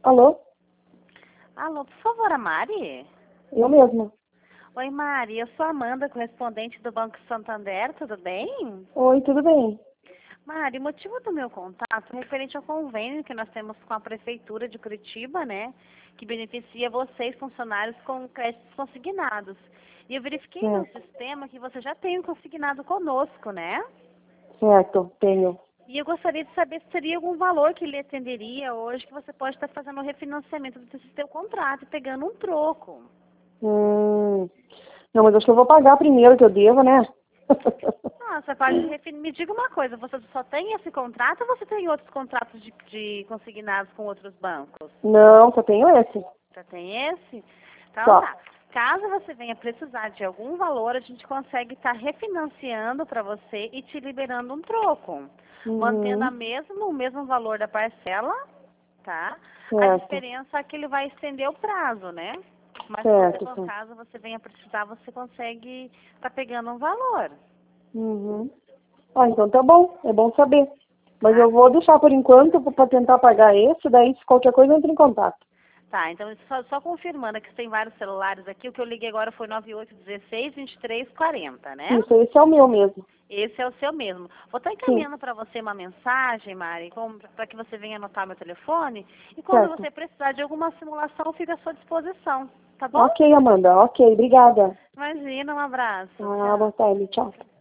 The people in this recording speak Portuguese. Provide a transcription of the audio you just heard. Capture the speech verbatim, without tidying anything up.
Alô? Alô, por favor, a Mari? Eu mesma. Oi, Mari, eu sou a Amanda, correspondente do Banco Santander, tudo bem? Oi, tudo bem? Mari, o motivo do meu contato é referente ao convênio que nós temos com a Prefeitura de Curitiba, né? Que beneficia vocês, funcionários, com créditos consignados. E eu verifiquei no Certo, sistema que você já tem um consignado conosco, né? certo, tenho. E eu gostaria de saber se teria algum valor que lhe atenderia hoje, que você pode estar fazendo o refinanciamento do seu contrato e pegando um troco. Hum, não, mas acho que eu vou pagar primeiro que eu devo, né? Ah, você pode refi- me diga uma coisa, você só tem esse contrato ou você tem outros contratos de, de consignados com outros bancos? Não, só tenho esse. Você tem esse? Então Só. tá. Caso você venha precisar de algum valor, a gente consegue estar refinanciando para você e te liberando um troco. Mantendo a Uhum, mesmo, o mesmo valor da parcela, tá? A certo, diferença é que ele vai estender o prazo, né? Mas se você, certo, por sim. caso você venha precisar, você consegue estar pegando um valor, Uhum. Ah, então tá bom, é bom saber. Mas tá? eu vou deixar por enquanto para tentar pagar esse, daí se qualquer coisa eu entro em contato. Tá, então só, só confirmando que tem vários celulares aqui, o que eu liguei agora foi nove oito um seis, vinte e três quarenta, né? Isso, esse é o meu mesmo. Esse é o seu mesmo. Vou estar Sim, encaminhando para você uma mensagem, Mari, para que você venha anotar meu telefone. E quando certo. você precisar de alguma simulação, fica à sua disposição. Tá bom? Ok, Amanda, ok, obrigada. Imagina, um abraço. Ah, boa Tchau. tarde, tchau.